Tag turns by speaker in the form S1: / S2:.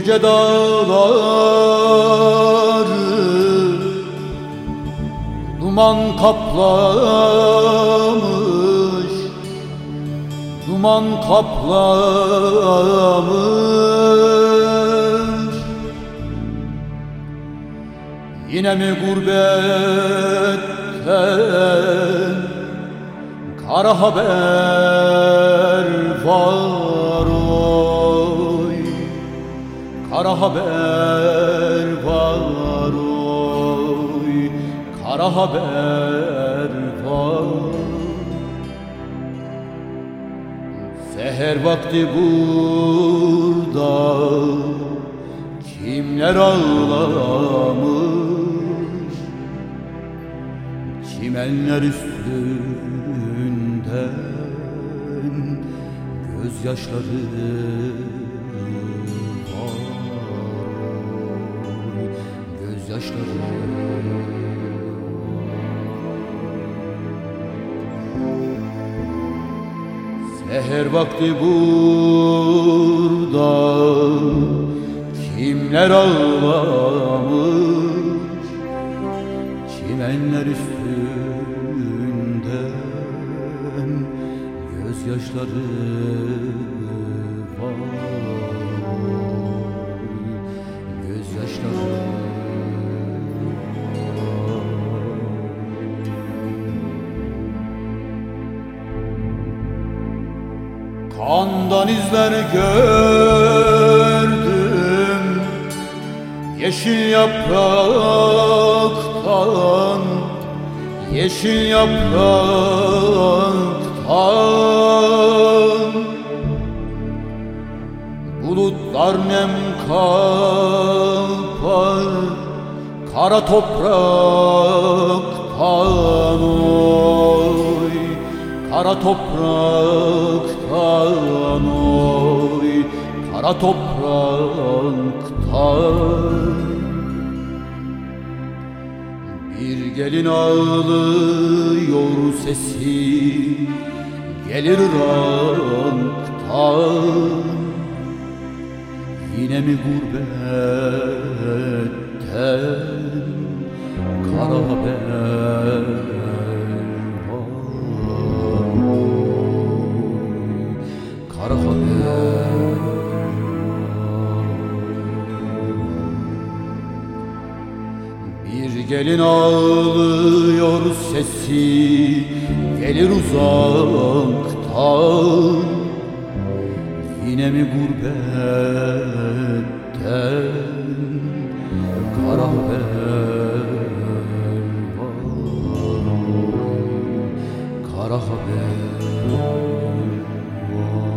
S1: yüce dağları duman kaplamış, duman kaplamış. Yine mi gurbetten kara haber var oy, kara haber var oy, kara haber var. Seher vakti burada kimler ağlamış, çimenler üstünden gözyaşları var, gözyaşları. Seher vakti burada kimler ağlamış, çimenler üstünden gözyaşları var, gözyaşları. Kandan izler gördüm, yeşil yapraktan, yeşil yapraktan. Bulutlar nem kapar, kara topraktan oy, kara topraktan oy, kara topraktan. Bir gelin ağlıyor, sesi gelir Irak'tan. Yine mi gurbetten kara haber var, kara haber. Bir gelin ağlıyor, sesi gelir uzaktan. Yine mi gurbetten kara haber var, kara haber var.